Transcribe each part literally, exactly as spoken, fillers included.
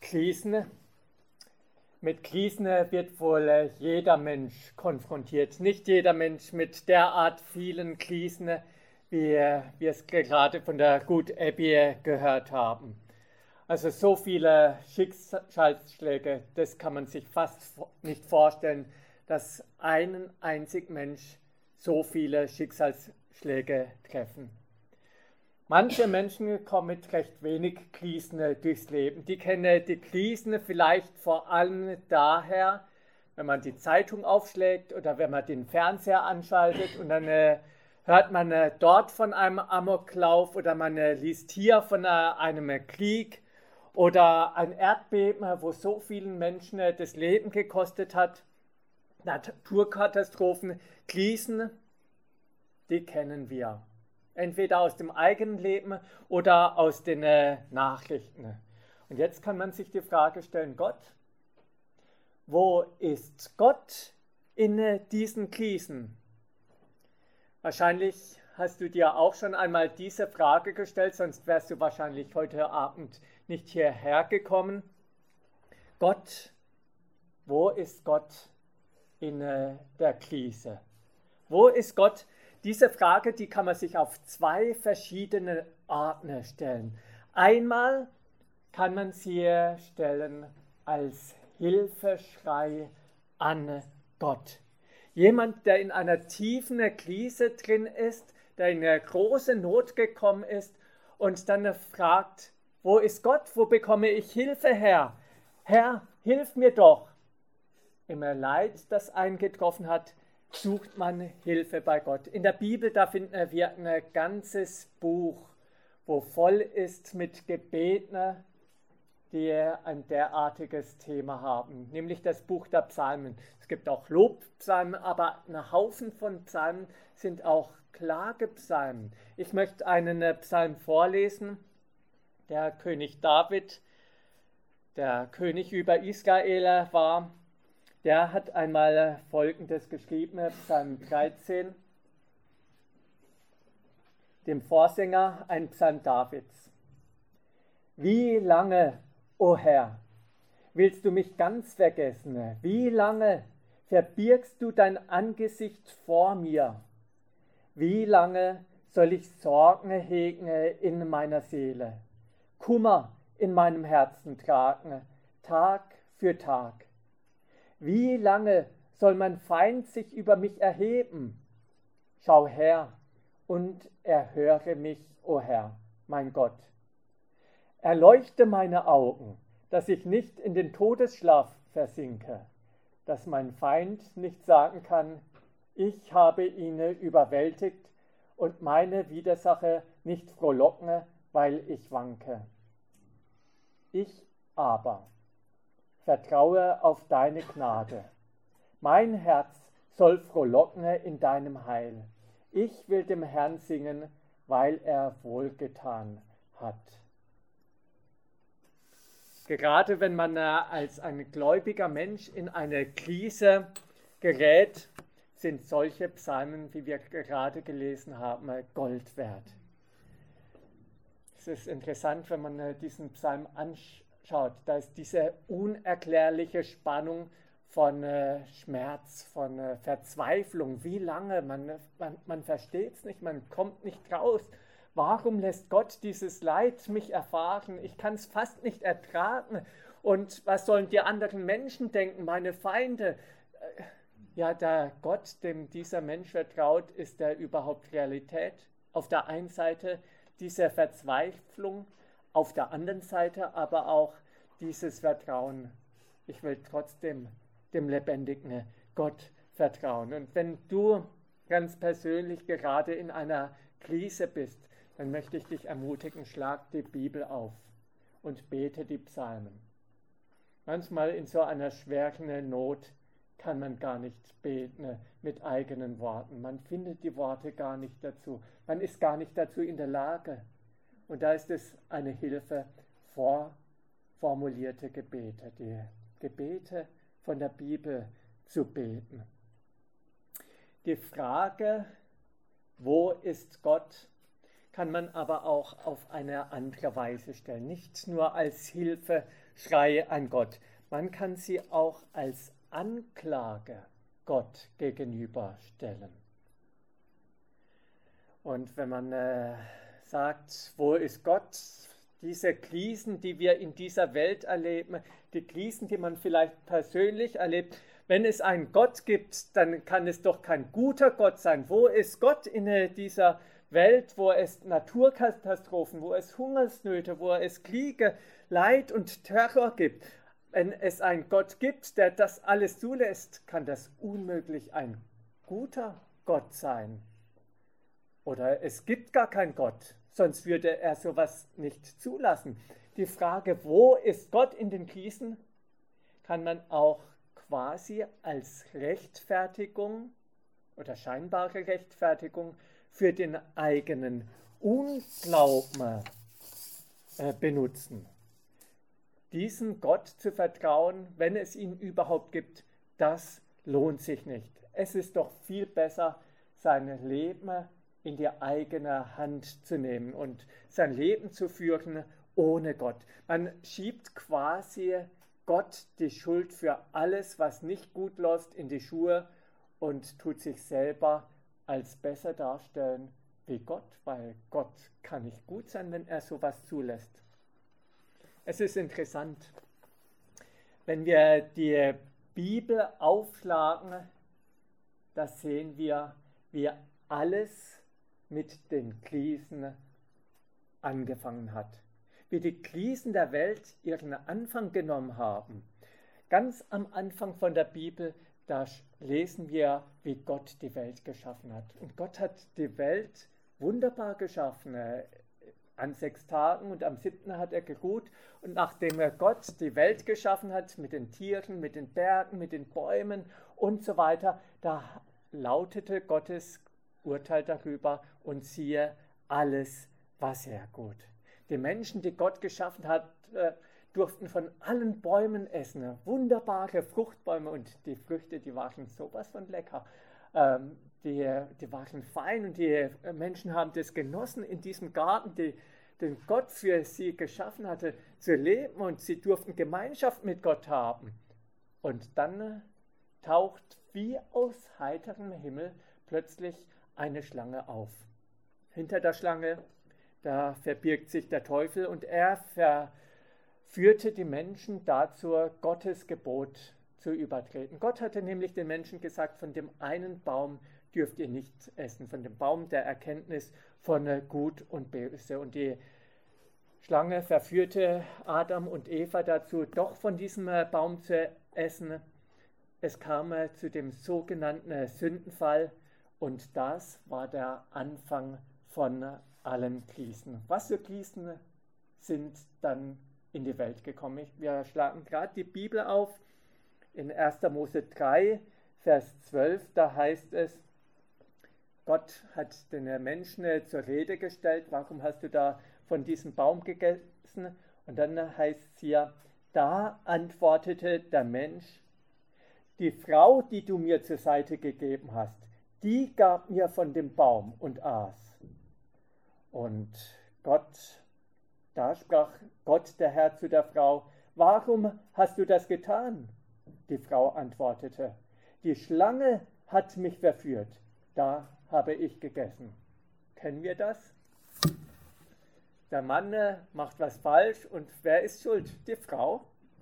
Krisen. Mit Krisen wird wohl jeder Mensch konfrontiert. Nicht jeder Mensch mit derart vielen Krisen, wie wir es gerade von der Gut Abby gehört haben. Also so viele Schicksalsschläge, das kann man sich fast nicht vorstellen, dass ein einziger Mensch so viele Schicksalsschläge treffen. Manche Menschen kommen mit recht wenig Krisen durchs Leben. Die kennen die Krisen vielleicht vor allem daher, wenn man die Zeitung aufschlägt oder wenn man den Fernseher anschaltet und dann äh, hört man äh, dort von einem Amoklauf oder man äh, liest hier von äh, einem äh, Krieg oder ein Erdbeben, wo so vielen Menschen äh, das Leben gekostet hat. Naturkatastrophen, Krisen, die kennen wir. Entweder aus dem eigenen Leben oder aus den äh, Nachrichten. Und jetzt kann man sich die Frage stellen, Gott, wo ist Gott in äh, diesen Krisen? Wahrscheinlich hast du dir auch schon einmal diese Frage gestellt, sonst wärst du wahrscheinlich heute Abend nicht hierher gekommen. Gott, wo ist Gott in äh, der Krise? Wo ist Gott? Diese Frage, die kann man sich auf zwei verschiedene Arten stellen. Einmal kann man sie stellen als Hilfeschrei an Gott. Jemand, der in einer tiefen Krise drin ist, der in eine große Not gekommen ist und dann fragt, wo ist Gott? Wo bekomme ich Hilfe her? Herr, hilf mir doch. Im Leid, das einen getroffen hat, sucht man Hilfe bei Gott. In der Bibel, da finden wir ein ganzes Buch, wo voll ist mit Gebeten, die ein derartiges Thema haben, nämlich das Buch der Psalmen. Es gibt auch Lobpsalmen, aber ein Haufen von Psalmen sind auch Klagepsalmen. Ich möchte einen Psalm vorlesen. Der König David, der König über Israel war, der hat einmal Folgendes geschrieben, Psalm dreizehn, dem Vorsänger, ein Psalm Davids. Wie lange, o Herr, willst du mich ganz vergessen? Wie lange verbirgst du dein Angesicht vor mir? Wie lange soll ich Sorgen hegen in meiner Seele, Kummer in meinem Herzen tragen, Tag für Tag? Wie lange soll mein Feind sich über mich erheben? Schau her und erhöre mich, o Herr, mein Gott. Erleuchte meine Augen, dass ich nicht in den Todesschlaf versinke, dass mein Feind nicht sagen kann, ich habe ihn überwältigt und meine Widersacher nicht frohlocken, weil ich wanke. Ich aber vertraue auf deine Gnade. Mein Herz soll frohlocken in deinem Heil. Ich will dem Herrn singen, weil er wohlgetan hat. Gerade wenn man als ein gläubiger Mensch in eine Krise gerät, sind solche Psalmen, wie wir gerade gelesen haben, Gold wert. Es ist interessant, wenn man diesen Psalm anschaut. Schaut, da ist diese unerklärliche Spannung von äh, Schmerz, von äh, Verzweiflung. Wie lange? Man, man, man versteht es nicht, man kommt nicht raus. Warum lässt Gott dieses Leid mich erfahren? Ich kann es fast nicht ertragen. Und was sollen die anderen Menschen denken, meine Feinde? Äh, ja, der Gott, dem dieser Mensch vertraut, ist der überhaupt Realität? Auf der einen Seite diese Verzweiflung, auf der anderen Seite aber auch dieses Vertrauen. Ich will trotzdem dem lebendigen Gott vertrauen. Und wenn du ganz persönlich gerade in einer Krise bist, dann möchte ich dich ermutigen, schlag die Bibel auf und bete die Psalmen. Manchmal in so einer schweren Not kann man gar nicht beten mit eigenen Worten. Man findet die Worte gar nicht dazu. Man ist gar nicht dazu in der Lage. Und da ist es eine Hilfe, vorformulierte Gebete, die Gebete von der Bibel zu beten. Die Frage, wo ist Gott, kann man aber auch auf eine andere Weise stellen. Nicht nur als Hilfe Schrei an Gott. Man kann sie auch als Anklage Gott gegenüberstellen. Und wenn man äh, sagt, wo ist Gott? Diese Krisen, die wir in dieser Welt erleben, die Krisen, die man vielleicht persönlich erlebt, wenn es einen Gott gibt, dann kann es doch kein guter Gott sein. Wo ist Gott in dieser Welt, wo es Naturkatastrophen, wo es Hungersnöte, wo es Kriege, Leid und Terror gibt? Wenn es einen Gott gibt, der das alles zulässt, kann das unmöglich ein guter Gott sein. Oder es gibt gar keinen Gott, sonst würde er sowas nicht zulassen. Die Frage, wo ist Gott in den Krisen, kann man auch quasi als Rechtfertigung oder scheinbare Rechtfertigung für den eigenen Unglauben äh, benutzen. Diesem Gott zu vertrauen, wenn es ihn überhaupt gibt, das lohnt sich nicht. Es ist doch viel besser, sein Leben in die eigene Hand zu nehmen und sein Leben zu führen ohne Gott. Man schiebt quasi Gott die Schuld für alles, was nicht gut läuft, in die Schuhe und tut sich selber als besser darstellen wie Gott, weil Gott kann nicht gut sein, wenn er sowas zulässt. Es ist interessant, wenn wir die Bibel aufschlagen, da sehen wir, wie alles mit den Krisen angefangen hat. Wie die Krisen der Welt ihren Anfang genommen haben. Ganz am Anfang von der Bibel, da lesen wir, wie Gott die Welt geschaffen hat. Und Gott hat die Welt wunderbar geschaffen. An sechs Tagen und am siebten hat er geruht. Und nachdem er Gott die Welt geschaffen hat, mit den Tieren, mit den Bergen, mit den Bäumen und so weiter, da lautete Gottes Urteil darüber und siehe, alles war sehr gut. Die Menschen, die Gott geschaffen hat, äh, durften von allen Bäumen essen. Wunderbare Fruchtbäume und die Früchte, die waren sowas von lecker. Ähm, die, die waren fein und die Menschen haben das genossen, in diesem Garten, die, den Gott für sie geschaffen hatte, zu leben und sie durften Gemeinschaft mit Gott haben. Und dann äh, taucht wie aus heiterem Himmel plötzlich eine Schlange auf. Hinter der Schlange, da verbirgt sich der Teufel und er verführte die Menschen dazu, Gottes Gebot zu übertreten. Gott hatte nämlich den Menschen gesagt, von dem einen Baum dürft ihr nicht essen, von dem Baum der Erkenntnis von Gut und Böse. Und die Schlange verführte Adam und Eva dazu, doch von diesem Baum zu essen. Es kam zu dem sogenannten Sündenfall und das war der Anfang von allen Krisen. Was für Krisen sind dann in die Welt gekommen? Wir schlagen gerade die Bibel auf. In erster Mose drei, Vers zwölf, da heißt es, Gott hat den Menschen zur Rede gestellt, warum hast du da von diesem Baum gegessen? Und dann heißt es hier, da antwortete der Mensch, die Frau, die du mir zur Seite gegeben hast, die gab mir von dem Baum und aß. Und Gott, da sprach Gott, der Herr, zu der Frau, warum hast du das getan? Die Frau antwortete, die Schlange hat mich verführt, da habe ich gegessen. Kennen wir das? Der Mann macht was falsch und wer ist schuld? Die Frau.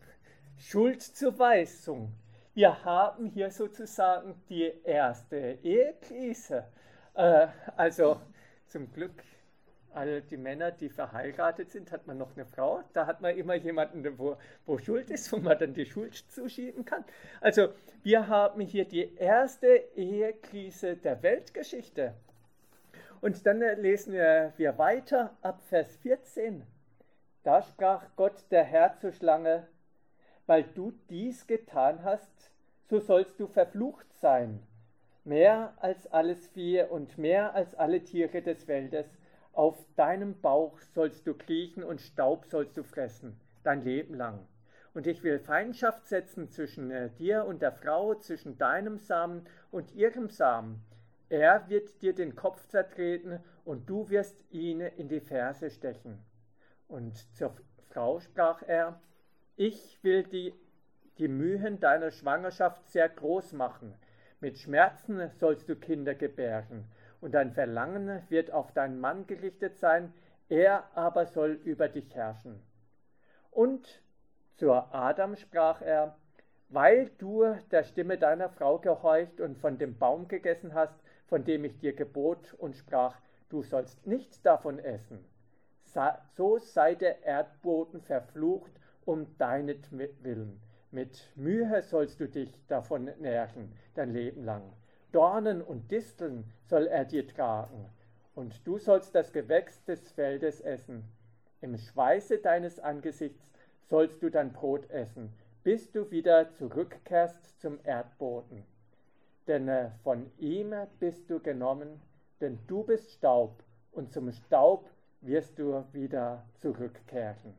Schuldzuweisung. Wir haben hier sozusagen die erste Ehekrise. Äh, also zum Glück, alle die Männer, die verheiratet sind, hat man noch eine Frau. Da hat man immer jemanden, wo, wo Schuld ist, wo man dann die Schuld zuschieben kann. Also wir haben hier die erste Ehekrise der Weltgeschichte. Und dann lesen wir, wir weiter ab Vers vierzehn. Da sprach Gott, der Herr, zur Schlange, weil du dies getan hast, so sollst du verflucht sein, mehr als alles Vieh und mehr als alle Tiere des Feldes. Auf deinem Bauch sollst du kriechen und Staub sollst du fressen, dein Leben lang. Und ich will Feindschaft setzen zwischen dir und der Frau, zwischen deinem Samen und ihrem Samen. Er wird dir den Kopf zertreten und du wirst ihn in die Ferse stechen. Und zur Frau sprach er, ich will die, die Mühen deiner Schwangerschaft sehr groß machen. Mit Schmerzen sollst du Kinder gebären, und dein Verlangen wird auf deinen Mann gerichtet sein, er aber soll über dich herrschen. Und zur Adam sprach er, weil du der Stimme deiner Frau gehorcht und von dem Baum gegessen hast, von dem ich dir gebot und sprach, du sollst nicht davon essen. So sei der Erdboden verflucht um deinetwillen. Mit Mühe sollst du dich davon nähren, dein Leben lang. Dornen und Disteln soll er dir tragen, und du sollst das Gewächs des Feldes essen. Im Schweiße deines Angesichts sollst du dein Brot essen, bis du wieder zurückkehrst zum Erdboden. Denn äh, von ihm bist du genommen, denn du bist Staub, und zum Staub wirst du wieder zurückkehren.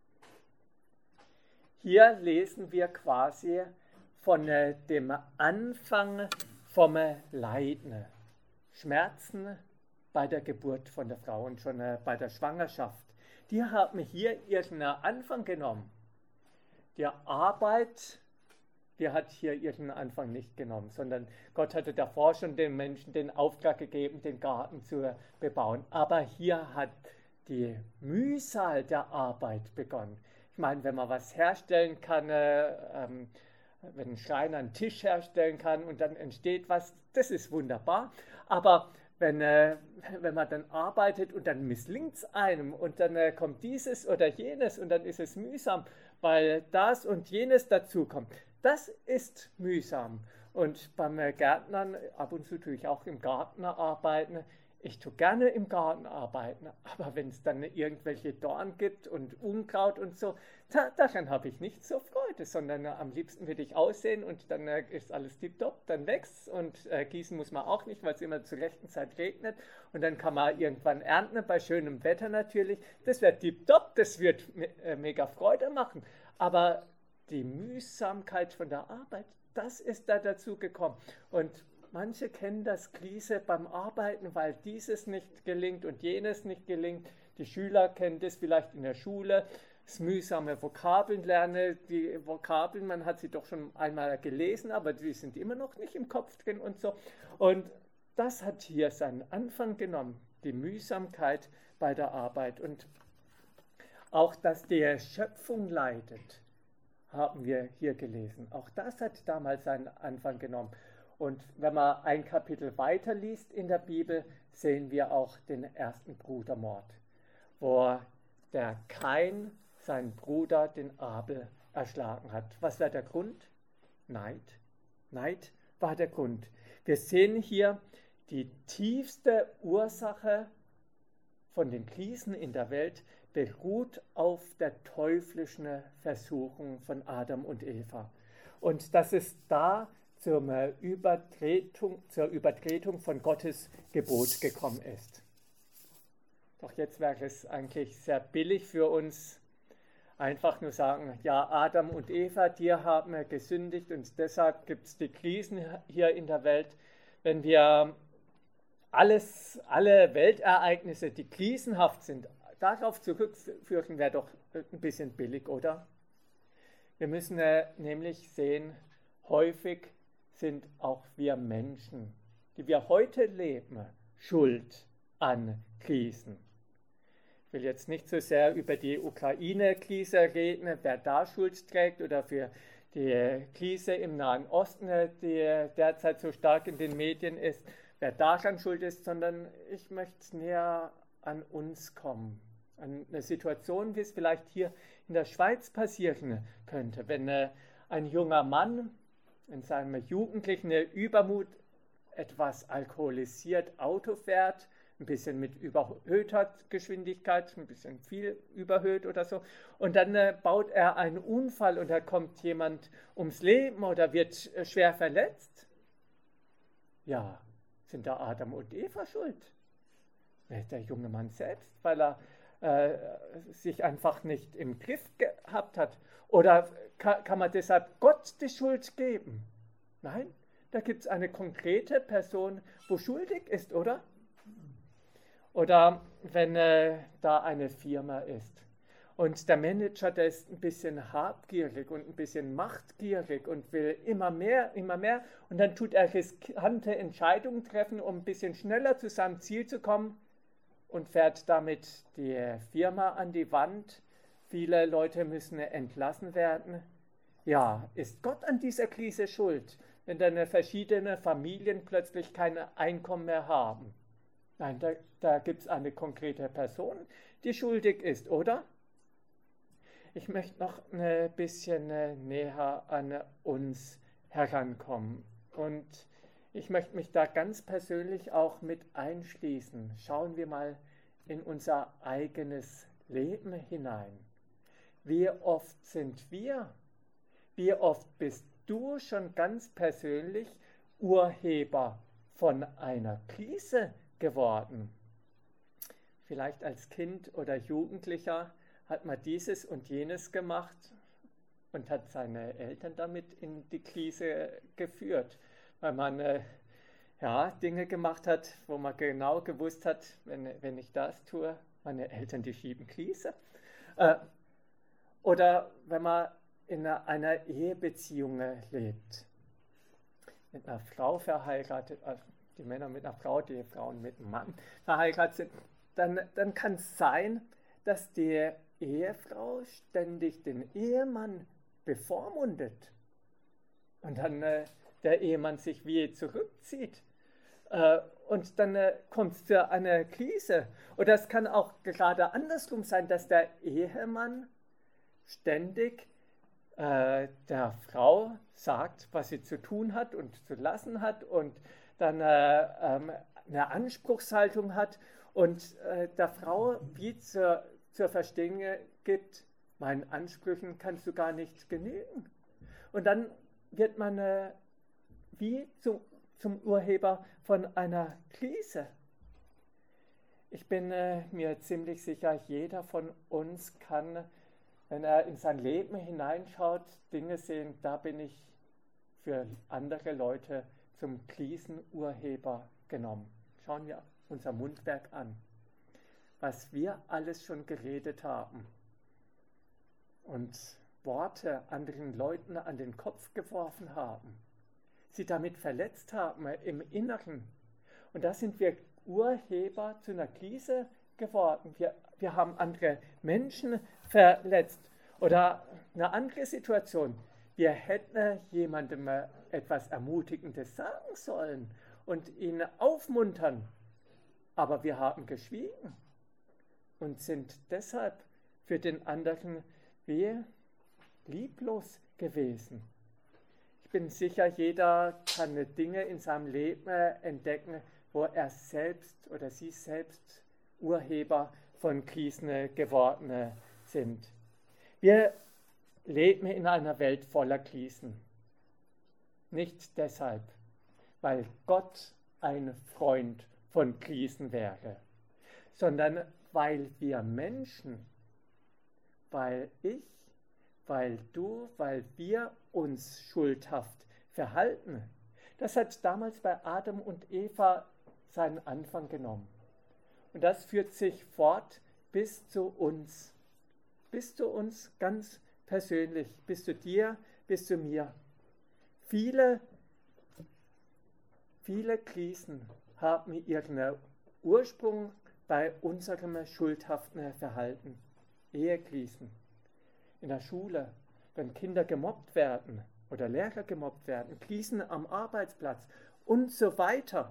Hier lesen wir quasi von äh, dem Anfang vom Leiden, Schmerzen bei der Geburt von der Frau und schon äh, bei der Schwangerschaft. Die haben hier ihren Anfang genommen. Die Arbeit, die hat hier ihren Anfang nicht genommen, sondern Gott hatte davor schon den Menschen den Auftrag gegeben, den Garten zu bebauen. Aber hier hat die Mühsal der Arbeit begonnen. Ich meine, wenn man was herstellen kann, äh, ähm, wenn ein Schreiner einen Tisch herstellen kann und dann entsteht was, das ist wunderbar. Aber wenn, äh, wenn man dann arbeitet und dann misslingt es einem und dann äh, kommt dieses oder jenes und dann ist es mühsam, weil das und jenes dazukommt. Das ist mühsam. Und beim äh, Gärtnern, ab und zu tue ich auch im Garten arbeiten. Ich tue gerne im Garten arbeiten, aber wenn es dann irgendwelche Dornen gibt und Unkraut und so, da, daran habe ich nicht so Freude, sondern äh, am liebsten würde ich aussehen und dann äh, ist alles tipptopp, dann wächst und äh, gießen muss man auch nicht, weil es immer zur rechten Zeit regnet und dann kann man irgendwann ernten, bei schönem Wetter natürlich. Das wäre tipptopp, das wird me äh, mega Freude machen, aber die Mühsamkeit von der Arbeit, das ist da dazu gekommen. Und manche kennen das Krise beim Arbeiten, weil dieses nicht gelingt und jenes nicht gelingt. Die Schüler kennen das vielleicht in der Schule, das mühsame Vokabeln lernen. Die Vokabeln, man hat sie doch schon einmal gelesen, aber die sind immer noch nicht im Kopf drin und so. Und das hat hier seinen Anfang genommen, die Mühsamkeit bei der Arbeit. Und auch, dass die Schöpfung leidet, haben wir hier gelesen. Auch das hat damals seinen Anfang genommen. Und wenn man ein Kapitel weiterliest in der Bibel, sehen wir auch den ersten Brudermord, wo der Kain seinen Bruder, den Abel, erschlagen hat. Was war der Grund? Neid. Neid war der Grund. Wir sehen hier die tiefste Ursache von den Krisen in der Welt beruht auf der teuflischen Versuchung von Adam und Eva. Und dass es da zur Übertretung, zur Übertretung von Gottes Gebot gekommen ist. Doch jetzt wäre es eigentlich sehr billig für uns, einfach nur sagen, ja, Adam und Eva, die haben gesündigt und deshalb gibt es die Krisen hier in der Welt. Wenn wir alles, alle Weltereignisse, die krisenhaft sind, darauf zurückführen, wäre doch ein bisschen billig, oder? Wir müssen äh, nämlich sehen, häufig sind auch wir Menschen, die wir heute leben, schuld an Krisen. Ich will jetzt nicht so sehr über die Ukraine-Krise reden, wer da Schuld trägt oder für die Krise im Nahen Osten, die derzeit so stark in den Medien ist, wer daran schuld ist, sondern ich möchte näher an uns kommen. An eine Situation, wie es vielleicht hier in der Schweiz passieren könnte, wenn äh, ein junger Mann in seinem jugendlichen Übermut etwas alkoholisiert Auto fährt, ein bisschen mit überhöhter Geschwindigkeit, ein bisschen viel überhöht oder so, und dann äh, baut er einen Unfall und da kommt jemand ums Leben oder wird äh, schwer verletzt. Ja, sind da Adam und Eva schuld? Der junge Mann selbst, weil er äh, sich einfach nicht im Griff gehabt hat. Oder kann, kann man deshalb Gott die Schuld geben? Nein, da gibt es eine konkrete Person, wo schuldig ist, oder? Oder wenn äh, da eine Firma ist Und der Manager, der ist ein bisschen habgierig und ein bisschen machtgierig und will immer mehr, immer mehr. Und dann tut er riskante Entscheidungen treffen, um ein bisschen schneller zu seinem Ziel zu kommen und fährt damit die Firma an die Wand. Viele Leute müssen entlassen werden. Ja, ist Gott an dieser Krise schuld, wenn dann verschiedene Familien plötzlich kein Einkommen mehr haben? Nein, da, da gibt es eine konkrete Person, die schuldig ist, oder? Ich möchte noch ein bisschen näher an uns herankommen und ich möchte mich da ganz persönlich auch mit einschließen. Schauen wir mal in unser eigenes Leben hinein. Wie oft sind wir, wie oft bist du schon ganz persönlich Urheber von einer Krise geworden? Vielleicht als Kind oder Jugendlicher hat man dieses und jenes gemacht und hat seine Eltern damit in die Krise geführt, weil man äh, ja, Dinge gemacht hat, wo man genau gewusst hat, wenn, wenn ich das tue, meine Eltern, die schieben Krise. Äh, oder wenn man in einer, einer Ehebeziehung lebt, mit einer Frau verheiratet, also die Männer mit einer Frau, die Frauen mit einem Mann verheiratet sind, dann, dann kann es sein, dass die Ehefrau ständig den Ehemann bevormundet und dann äh, der Ehemann sich wie zurückzieht äh, und dann äh, kommt es zu einer Krise. Oder es kann auch gerade andersrum sein, dass der Ehemann ständig äh, der Frau sagt, was sie zu tun hat und zu lassen hat und dann äh, ähm, eine Anspruchshaltung hat und äh, der Frau wie zur zur Verstehen gibt, meinen Ansprüchen kannst du gar nicht genügen. Und dann wird man äh, wie zum, zum Urheber von einer Krise. Ich bin äh, mir ziemlich sicher, jeder von uns kann, wenn er in sein Leben hineinschaut, Dinge sehen, da bin ich für andere Leute zum Krisenurheber genommen. Schauen wir unser Mundwerk an, was wir alles schon geredet haben und Worte anderen Leuten an den Kopf geworfen haben, sie damit verletzt haben im Inneren. Und da sind wir Urheber zu einer Krise geworden. Wir, wir haben andere Menschen verletzt. Oder eine andere Situation. Wir hätten jemandem etwas Ermutigendes sagen sollen und ihn aufmuntern, aber wir haben geschwiegen und sind deshalb für den anderen wie lieblos gewesen. Ich bin sicher, jeder kann Dinge in seinem Leben entdecken, wo er selbst oder sie selbst Urheber von Krisen geworden sind. Wir leben in einer Welt voller Krisen. Nicht deshalb, weil Gott ein Freund von Krisen wäre, sondern weil wir Menschen, weil ich, weil du, weil wir uns schuldhaft verhalten. Das hat damals bei Adam und Eva seinen Anfang genommen. Und das führt sich fort bis zu uns, bis zu uns ganz persönlich, bis zu dir, bis zu mir. Viele, viele Krisen haben ihren Ursprung bei unserem schuldhaften Verhalten. Ehekrisen, in der Schule, wenn Kinder gemobbt werden oder Lehrer gemobbt werden, Krisen am Arbeitsplatz und so weiter.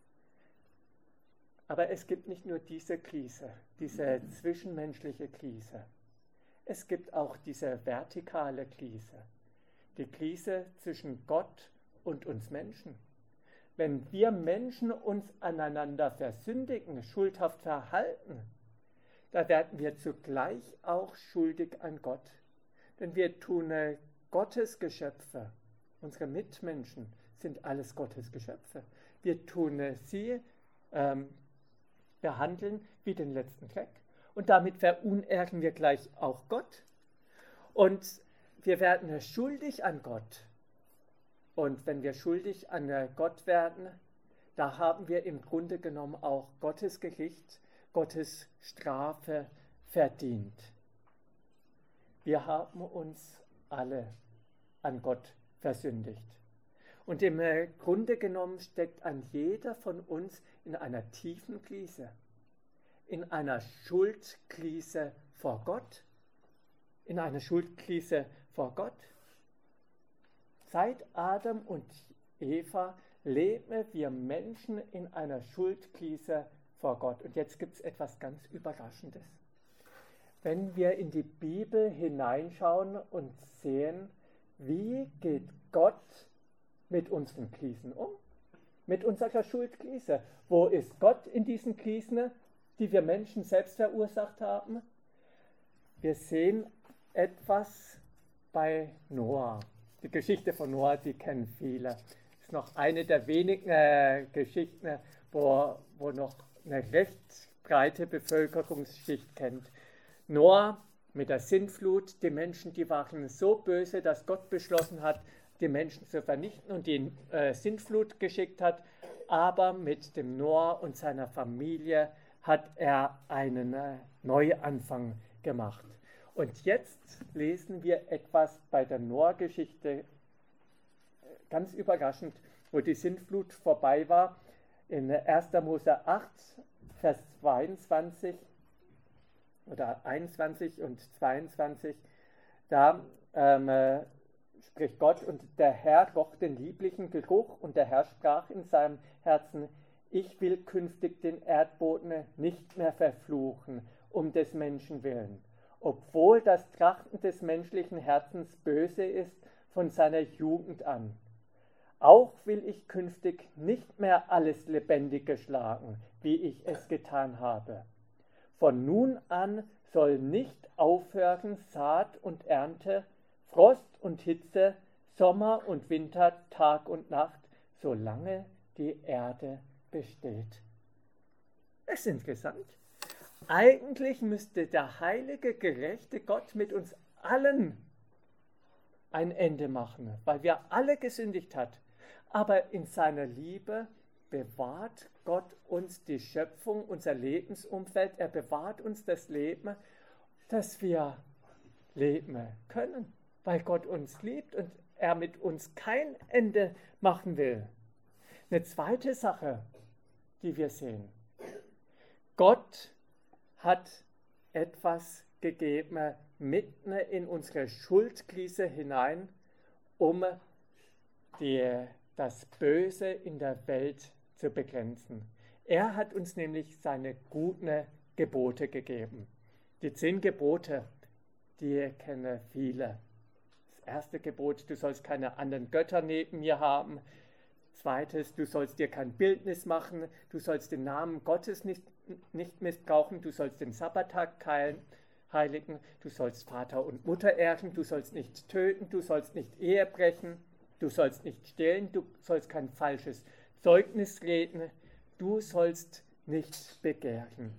Aber es gibt nicht nur diese Krise, diese zwischenmenschliche Krise. Es gibt auch diese vertikale Krise, die Krise zwischen Gott und uns Menschen. Wenn wir Menschen uns aneinander versündigen, schuldhaft verhalten, da werden wir zugleich auch schuldig an Gott. Denn wir tun Gottes Geschöpfe, unsere Mitmenschen sind alles Gottes Geschöpfe. Wir tun sie ähm, behandeln wie den letzten Dreck. Und damit verunehren wir gleich auch Gott. Und wir werden schuldig an Gott. Und wenn wir schuldig an Gott werden, da haben wir im Grunde genommen auch Gottes Gericht, Gottes Strafe verdient. Wir haben uns alle an Gott versündigt. Und im Grunde genommen steckt ein jeder von uns in einer tiefen Krise, in einer Schuldkrise vor Gott, in einer Schuldkrise vor Gott. Seit Adam und Eva leben wir Menschen in einer Schuldkrise vor Gott. Und jetzt gibt es etwas ganz Überraschendes. Wenn wir in die Bibel hineinschauen und sehen, wie geht Gott mit unseren Krisen um? Mit unserer Schuldkrise. Wo ist Gott in diesen Krisen, die wir Menschen selbst verursacht haben? Wir sehen etwas bei Noah. Die Geschichte von Noah, die kennen viele. Das ist noch eine der wenigen äh, Geschichten, wo, wo noch eine recht breite Bevölkerungsschicht kennt. Noah mit der Sintflut, die Menschen, die waren so böse, dass Gott beschlossen hat, die Menschen zu vernichten und die äh, Sintflut geschickt hat. Aber mit dem Noah und seiner Familie hat er einen äh, Neuanfang gemacht. Und jetzt lesen wir etwas bei der Noah-Geschichte, ganz überraschend, wo die Sintflut vorbei war. In erster Mose acht, Vers zweiundzwanzig oder einundzwanzig und zweiundzwanzig, da ähm, äh, spricht Gott: Und der Herr roch den lieblichen Geruch, und der Herr sprach in seinem Herzen: Ich will künftig den Erdboden nicht mehr verfluchen, um des Menschen willen, obwohl das Trachten des menschlichen Herzens böse ist von seiner Jugend an. Auch will ich künftig nicht mehr alles Lebendige schlagen, wie ich es getan habe. Von nun an soll nicht aufhören Saat und Ernte, Frost und Hitze, Sommer und Winter, Tag und Nacht, solange die Erde besteht. Das ist interessant. Eigentlich müsste der heilige, gerechte Gott mit uns allen ein Ende machen, weil wir alle gesündigt haben. Aber in seiner Liebe bewahrt Gott uns die Schöpfung, unser Lebensumfeld. Er bewahrt uns das Leben, dass wir leben können, weil Gott uns liebt und er mit uns kein Ende machen will. Eine zweite Sache, die wir sehen. Gott hat etwas gegeben mitten in unsere Schuldkrise hinein, um die, das Böse in der Welt zu begrenzen. Er hat uns nämlich seine guten Gebote gegeben. Die zehn Gebote, die kennen viele. Das erste Gebot: Du sollst keine anderen Götter neben mir haben. Zweites: Du sollst dir kein Bildnis machen. Du sollst den Namen Gottes nicht, nicht missbrauchen. Du sollst den Sabbattag heiligen. Du sollst Vater und Mutter ehren. Du sollst nicht töten. Du sollst nicht Ehe brechen. Du sollst nicht stehlen. Du sollst kein falsches Zeugnis reden. Du sollst nicht begehren.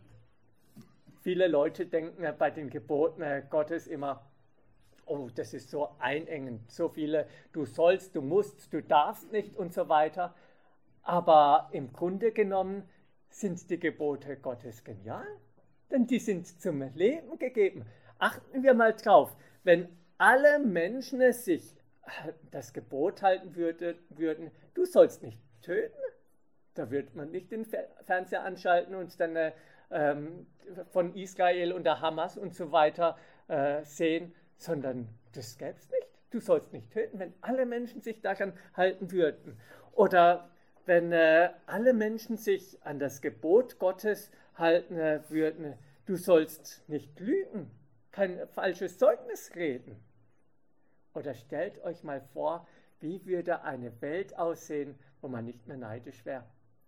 Viele Leute denken bei den Geboten Gottes immer: Oh, das ist so einengend, so viele, du sollst, du musst, du darfst nicht und so weiter. Aber im Grunde genommen sind die Gebote Gottes genial, denn die sind zum Leben gegeben. Achten wir mal drauf, wenn alle Menschen sich das Gebot halten würde, würden, du sollst nicht töten, da würde man nicht den Fernseher anschalten und dann äh, ähm, von Israel und der Hamas und so weiter äh, sehen, sondern das gäbe es nicht. Du sollst nicht töten, wenn alle Menschen sich daran halten würden. Oder wenn äh, alle Menschen sich an das Gebot Gottes halten äh, würden, du sollst nicht lügen, kein falsches Zeugnis reden. Oder stellt euch mal vor, wie würde eine Welt aussehen, wo man nicht mehr neidisch wäre.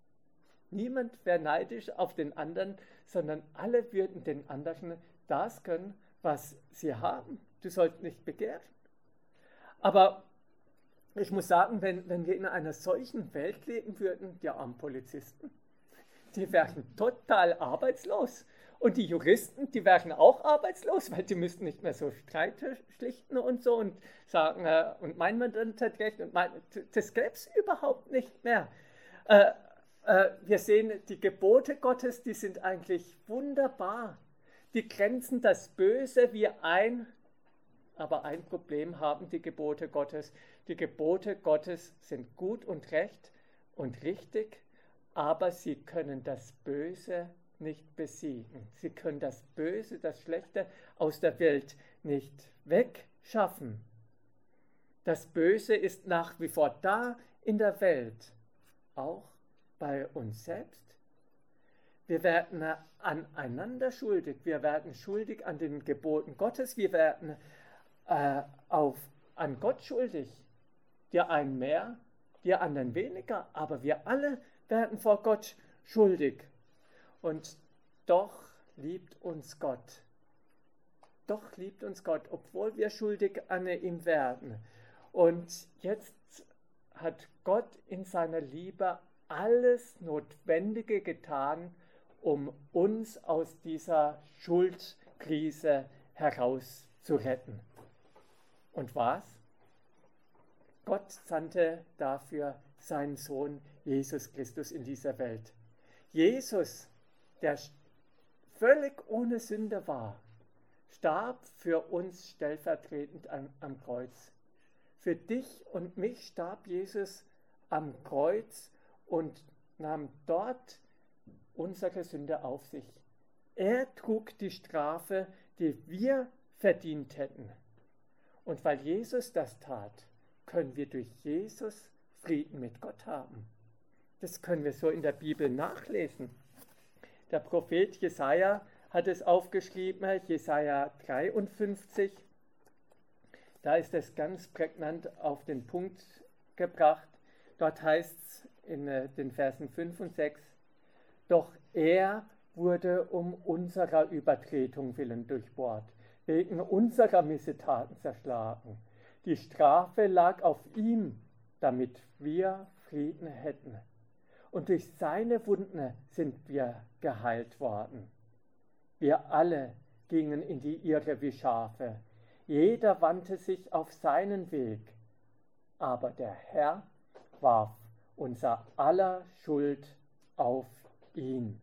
Niemand wäre neidisch auf den anderen, sondern alle würden den anderen das können, was sie haben. Du sollst nicht begehren. Aber ich muss sagen, wenn, wenn wir in einer solchen Welt leben würden, die armen Polizisten, die wären total arbeitslos. Und die Juristen, die wären auch arbeitslos, weil die müssten nicht mehr so Streite schlichten und so und sagen, äh, und mein Mandant hat recht, und mein, das gäbe es überhaupt nicht mehr. Äh, äh, wir sehen, die Gebote Gottes, die sind eigentlich wunderbar. Die grenzen das Böse wie ein aber ein Problem haben die Gebote Gottes. Die Gebote Gottes sind gut und recht und richtig, aber sie können das Böse nicht besiegen. Sie können das Böse, das Schlechte aus der Welt nicht wegschaffen. Das Böse ist nach wie vor da in der Welt, auch bei uns selbst. Wir werden aneinander schuldig, wir werden schuldig an den Geboten Gottes, wir werden äh, auf, an Gott schuldig. Der einen mehr, der anderen weniger, aber wir alle werden vor Gott schuldig. Und doch liebt uns Gott. Doch liebt uns Gott, obwohl wir schuldig an ihm werden. Und jetzt hat Gott in seiner Liebe alles Notwendige getan, um uns aus dieser Schuldkrise herauszuretten. Und was? Gott sandte dafür seinen Sohn Jesus Christus in dieser Welt. Jesus, der völlig ohne Sünde war, starb für uns stellvertretend am, am Kreuz. Für dich und mich starb Jesus am Kreuz und nahm dort unsere Sünde auf sich. Er trug die Strafe, die wir verdient hätten. Und weil Jesus das tat, können wir durch Jesus Frieden mit Gott haben. Das können wir so in der Bibel nachlesen. Der Prophet Jesaja hat es aufgeschrieben, Jesaja dreiundfünfzig. Da ist es ganz prägnant auf den Punkt gebracht. Dort heißt es in den Versen fünf und sechs, doch er wurde um unserer Übertretung willen durchbohrt, wegen unserer Missetaten zerschlagen. Die Strafe lag auf ihm, damit wir Frieden hätten. Und durch seine Wunden sind wir geheilt worden. Wir alle gingen in die Irre wie Schafe. Jeder wandte sich auf seinen Weg. Aber der Herr warf unser aller Schuld auf ihn.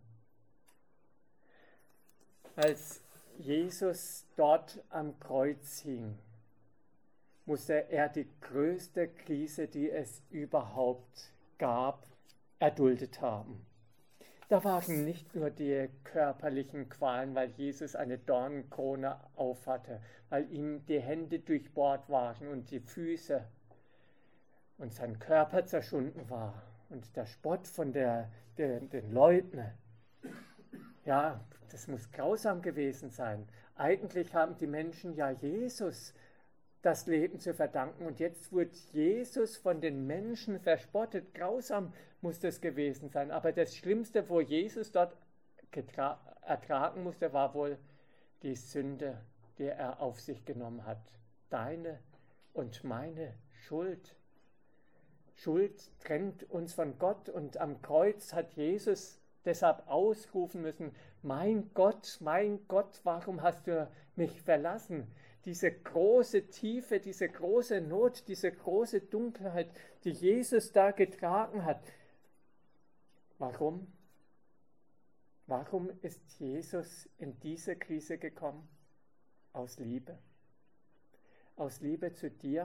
Als Jesus dort am Kreuz hing, musste er die größte Krise, die es überhaupt gab, erduldet haben. Da waren nicht nur die körperlichen Qualen, weil Jesus eine Dornenkrone aufhatte, weil ihm die Hände durchbohrt waren und die Füße und sein Körper zerschunden war und der Spott von der, der, den Leuten. Ja, das muss grausam gewesen sein. Eigentlich haben die Menschen ja Jesus das Leben zu verdanken. Und jetzt wird Jesus von den Menschen verspottet. Grausam muss das gewesen sein. Aber das Schlimmste, wo Jesus dort ertragen musste, war wohl die Sünde, die er auf sich genommen hat. Deine und meine Schuld. Schuld trennt uns von Gott. Und am Kreuz hat Jesus deshalb ausrufen müssen, mein Gott, mein Gott, warum hast du mich verlassen? Diese große Tiefe, diese große Not, diese große Dunkelheit, die Jesus da getragen hat. Warum? Warum ist Jesus in diese Krise gekommen? Aus Liebe. Aus Liebe zu dir.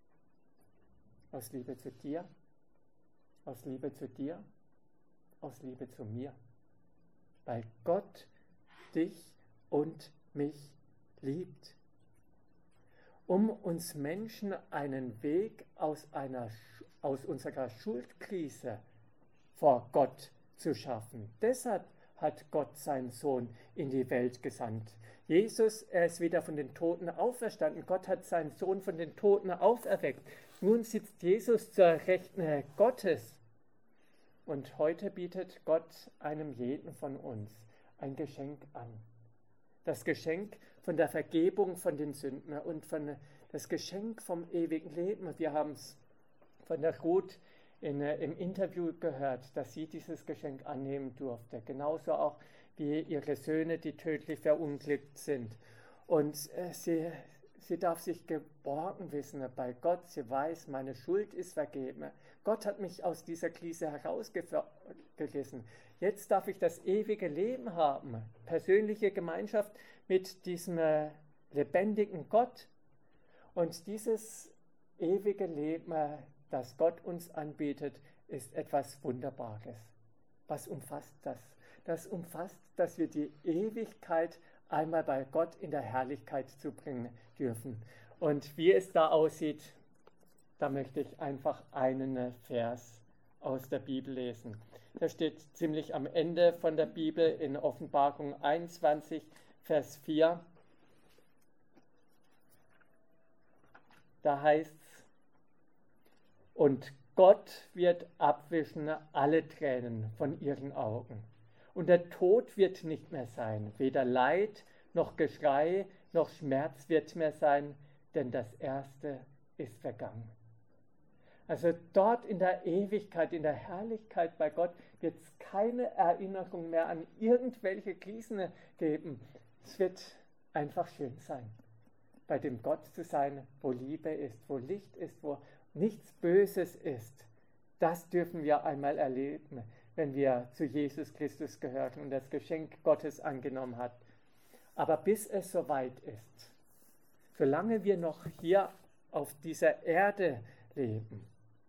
Aus Liebe zu dir. Aus Liebe zu dir. Aus Liebe zu mir. Weil Gott dich und mich liebt. Um uns Menschen einen Weg aus, einer, aus unserer Schuldkrise vor Gott zu schaffen. Deshalb hat Gott seinen Sohn in die Welt gesandt. Jesus, er ist wieder von den Toten auferstanden. Gott hat seinen Sohn von den Toten auferweckt. Nun sitzt Jesus zur Rechten Gottes. Und heute bietet Gott einem jeden von uns ein Geschenk an. Das Geschenk von der Vergebung von den Sünden und von das Geschenk vom ewigen Leben. Wir haben es von der Ruth in, im Interview gehört, dass sie dieses Geschenk annehmen durfte. Genauso auch wie ihre Söhne, die tödlich verunglückt sind. Und äh, sie, sie darf sich geborgen wissen bei Gott. Sie weiß, meine Schuld ist vergeben. Gott hat mich aus dieser Krise herausgerissen. Jetzt darf ich das ewige Leben haben, persönliche Gemeinschaft mit diesem äh, lebendigen Gott. Und dieses ewige Leben, das Gott uns anbietet, ist etwas Wunderbares. Was umfasst das? Das umfasst, dass wir die Ewigkeit einmal bei Gott in der Herrlichkeit zubringen dürfen. Und wie es da aussieht, da möchte ich einfach einen Vers aus der Bibel lesen. Der steht ziemlich am Ende von der Bibel in Offenbarung einundzwanzig, Vers vier. Da heißt es, und Gott wird abwischen alle Tränen von ihren Augen. Und der Tod wird nicht mehr sein, weder Leid noch Geschrei noch Schmerz wird mehr sein, denn das Erste ist vergangen. Also dort in der Ewigkeit, in der Herrlichkeit bei Gott wird es keine Erinnerung mehr an irgendwelche Krisen geben. Es wird einfach schön sein, bei dem Gott zu sein, wo Liebe ist, wo Licht ist, wo nichts Böses ist. Das dürfen wir einmal erleben, wenn wir zu Jesus Christus gehören und das Geschenk Gottes angenommen haben. Aber bis es soweit ist, solange wir noch hier auf dieser Erde leben,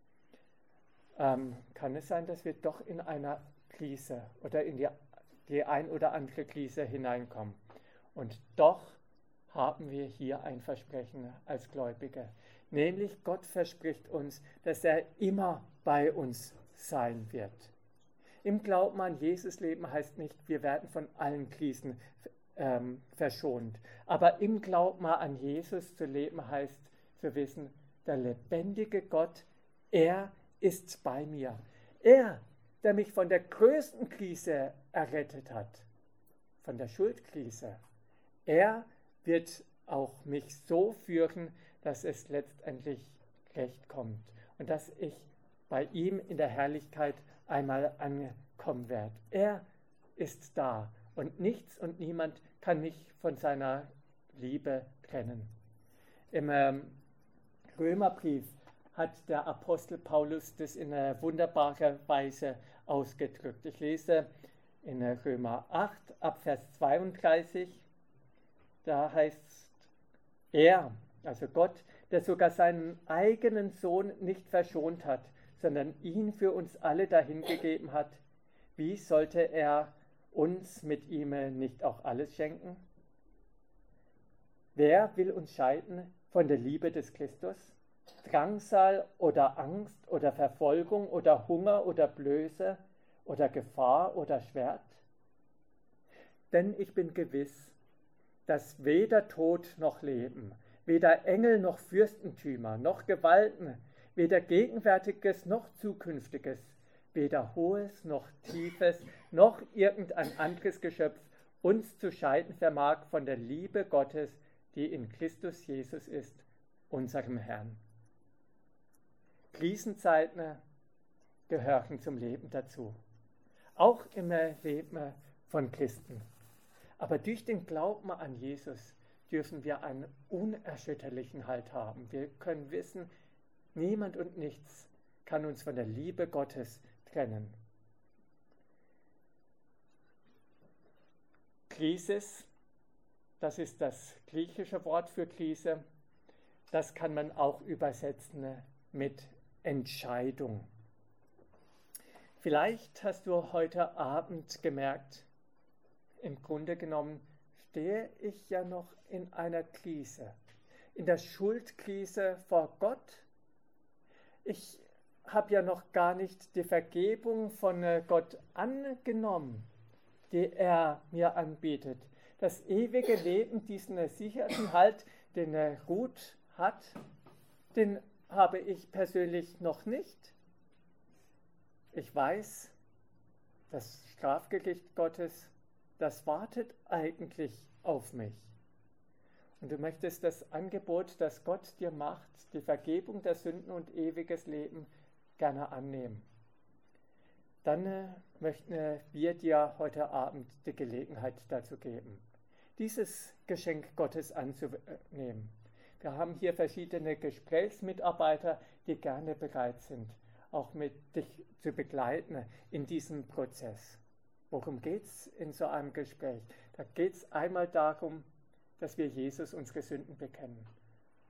ähm, kann es sein, dass wir doch in einer Krise oder in die, die ein oder andere Krise hineinkommen. Und doch haben wir hier ein Versprechen als Gläubige. Nämlich Gott verspricht uns, dass er immer bei uns sein wird. Im Glauben an Jesus leben heißt nicht, wir werden von allen Krisen ähm, verschont. Aber im Glauben an Jesus zu leben heißt zu wissen, der lebendige Gott, er ist bei mir. Er, der mich von der größten Krise errettet hat, von der Schuldkrise, er wird auch mich so führen, dass es letztendlich recht kommt und dass ich bei ihm in der Herrlichkeit einmal ankommen werde. Er ist da und nichts und niemand kann mich von seiner Liebe trennen. Im ähm, Römerbrief hat der Apostel Paulus das in einer wunderbaren Weise ausgedrückt. Ich lese in Römer acht, ab Vers zweiunddreißig, da heißt es, er, also Gott, der sogar seinen eigenen Sohn nicht verschont hat, sondern ihn für uns alle dahingegeben hat, wie sollte er uns mit ihm nicht auch alles schenken? Wer will uns scheiden von der Liebe des Christus? Drangsal oder Angst oder Verfolgung oder Hunger oder Blöße oder Gefahr oder Schwert? Denn ich bin gewiss, dass weder Tod noch Leben, weder Engel noch Fürstentümer, noch Gewalten, weder Gegenwärtiges noch Zukünftiges, weder Hohes noch Tiefes, noch irgendein anderes Geschöpf uns zu scheiden vermag von der Liebe Gottes, die in Christus Jesus ist, unserem Herrn. Krisenzeiten gehören zum Leben dazu, auch im Leben von Christen. Aber durch den Glauben an Jesus dürfen wir einen unerschütterlichen Halt haben. Wir können wissen, niemand und nichts kann uns von der Liebe Gottes trennen. Krisis, das ist das griechische Wort für Krise, das kann man auch übersetzen mit Entscheidung. Vielleicht hast du heute Abend gemerkt, im Grunde genommen stehe ich ja noch in einer Krise, in der Schuldkrise vor Gott. Ich habe ja noch gar nicht die Vergebung von Gott angenommen, die er mir anbietet. Das ewige Leben, diesen sicheren Halt, den Ruth hat, den habe ich persönlich noch nicht. Ich weiß, das Strafgericht Gottes, das wartet eigentlich auf mich. Und du möchtest das Angebot, das Gott dir macht, die Vergebung der Sünden und ewiges Leben, gerne annehmen. Dann äh, möchten wir dir heute Abend die Gelegenheit dazu geben, dieses Geschenk Gottes anzunehmen. Wir haben hier verschiedene Gesprächsmitarbeiter, die gerne bereit sind, auch mit dich zu begleiten in diesem Prozess. Worum geht es in so einem Gespräch? Da geht es einmal darum, dass wir Jesus unsere Sünden bekennen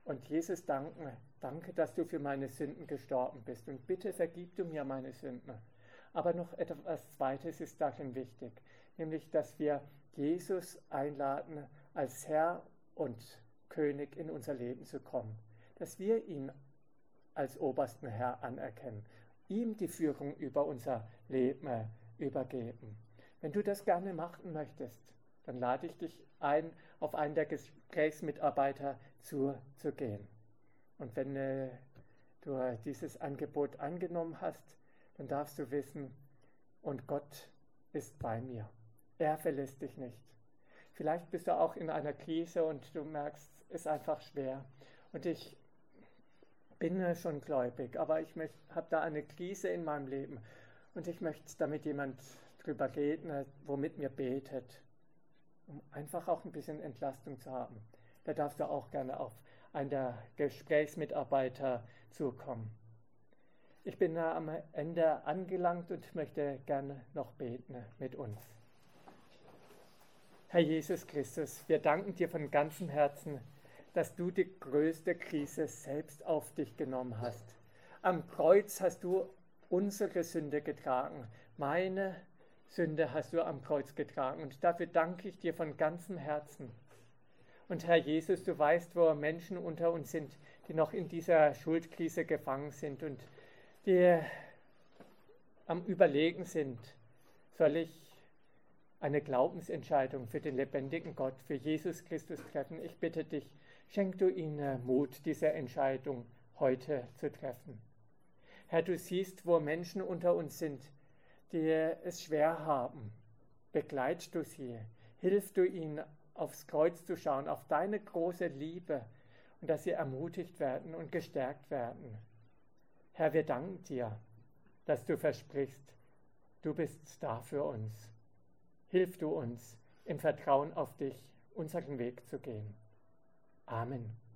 Und Jesus, danke, danke, dass du für meine Sünden gestorben bist. Und bitte vergib du mir meine Sünden. Aber noch etwas Zweites ist darin wichtig, nämlich, dass wir Jesus einladen, als Herr und König in unser Leben zu kommen. Dass wir ihn als obersten Herr anerkennen, ihm die Führung über unser Leben übergeben. Wenn du das gerne machen möchtest, dann lade ich dich ein, auf einen der Gesprächsmitarbeiter zu, zu gehen. Und wenn äh, du dieses Angebot angenommen hast, dann darfst du wissen, und Gott ist bei mir. Er verlässt dich nicht. Vielleicht bist du auch in einer Krise und du merkst, es ist einfach schwer. Und ich bin schon gläubig, aber ich habe da eine Krise in meinem Leben. Und ich möchte damit jemand drüber reden, wo mit mir betet, um einfach auch ein bisschen Entlastung zu haben. Da darfst du auch gerne auf einen der Gesprächsmitarbeiter zukommen. Ich bin da am Ende angelangt und möchte gerne noch beten mit uns. Herr Jesus Christus, wir danken dir von ganzem Herzen, dass du die größte Krise selbst auf dich genommen hast. Am Kreuz hast du unsere Sünde getragen. Meine Sünde hast du am Kreuz getragen. Und dafür danke ich dir von ganzem Herzen. Und Herr Jesus, du weißt, wo Menschen unter uns sind, die noch in dieser Schuldkrise gefangen sind und die am Überlegen sind, soll ich eine Glaubensentscheidung für den lebendigen Gott, für Jesus Christus treffen. Ich bitte dich, schenk du ihnen Mut, diese Entscheidung heute zu treffen. Herr, du siehst, wo Menschen unter uns sind, die es schwer haben. Begleit du sie, hilf du ihnen, aufs Kreuz zu schauen, auf deine große Liebe und dass sie ermutigt werden und gestärkt werden. Herr, wir danken dir, dass du versprichst, du bist da für uns. Hilf du uns, im Vertrauen auf dich unseren Weg zu gehen. Amen.